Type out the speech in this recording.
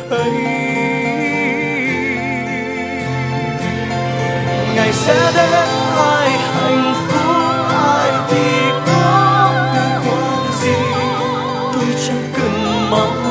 ấy. Ngày sẽ đến ai hạnh phúc ai thì có liên quan gì, tôi chẳng cần mong